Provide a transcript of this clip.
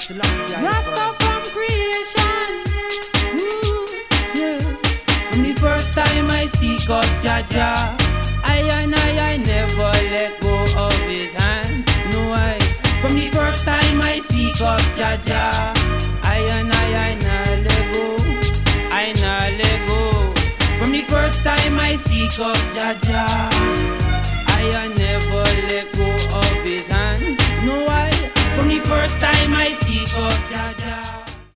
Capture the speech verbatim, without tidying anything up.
Rasta from creation. Ooh, yeah. From the first time I seek out Jah Jah, I and I, I never let go of his hand. No, I. From the first time I seek out Jah Jah, I and I, I not let go. I not let go. From the first time I seek out Jah Jah, I I never let go of his hand. No, I. From the first time I seek out Jah Jah.